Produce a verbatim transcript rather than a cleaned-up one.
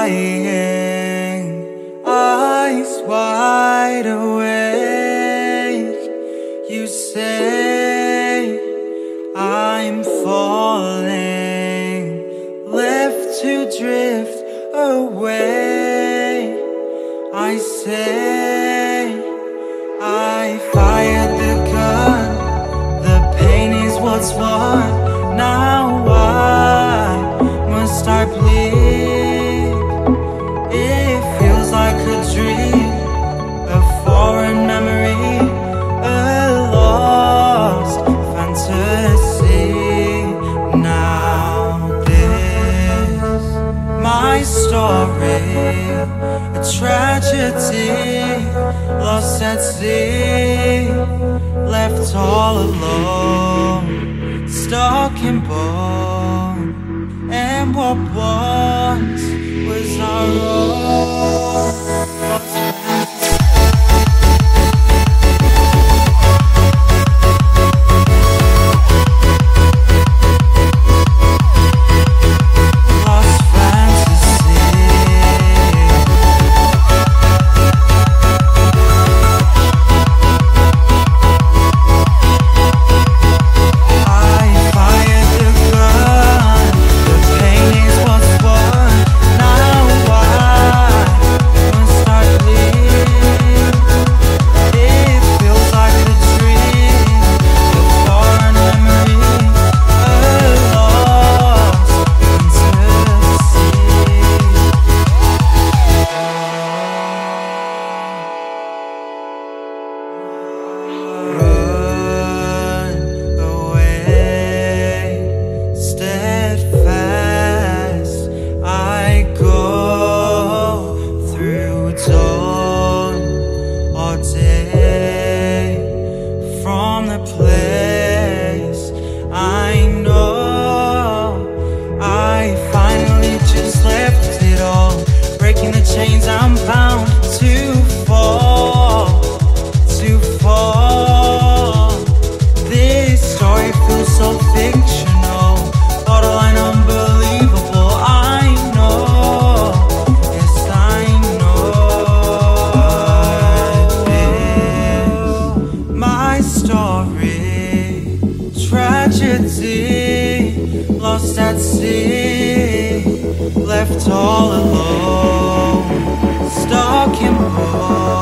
lying, eyes wide awake. You say I'm falling, left to drift away. I say I fired the gun, the pain is what's won. Now I must start bleed. It feels like a dream, a foreign memory, a lost fantasy. Now this, my story, a tragedy, lost at sea, left all alone, stuck in bone. And what once was our own. From the place I know, I finally just left it all, breaking the chains I'm bound to fall, to fall. This story feels so fictional, borderline unbelievable. I know, yes I know. My story, tragedy, lost at sea, left all alone, stuck in both.